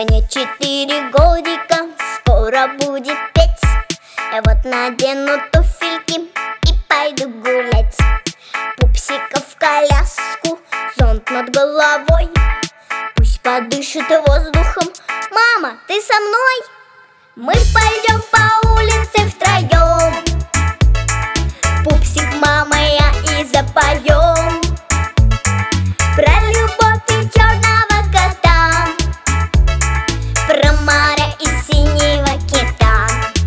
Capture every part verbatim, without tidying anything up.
Мне четыре годика, скоро будет пять. Я вот надену туфельки и пойду гулять. Пупсика в коляску, зонт над головой. Пусть подышит воздухом. Мама, ты со мной? Мы пойдем по улице втроем. Пупсик, мама, я и запоем про любовь и черного кота, про море и синего кита,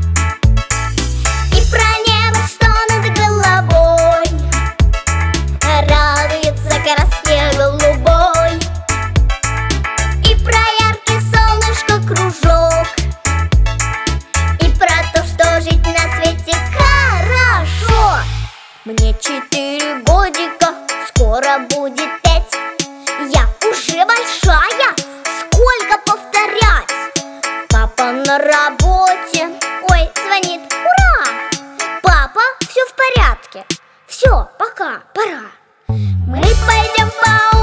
и про небо, что над головой радуется краске голубой, и про яркий солнышко кружок, и про то, что жить на свете хорошо. Мне четыре годика, скоро будет пять. Я уже большая, сколько повторять? Папа на работе, ой, звонит, ура! Папа, все в порядке, все, пока, пора. Мы пойдем по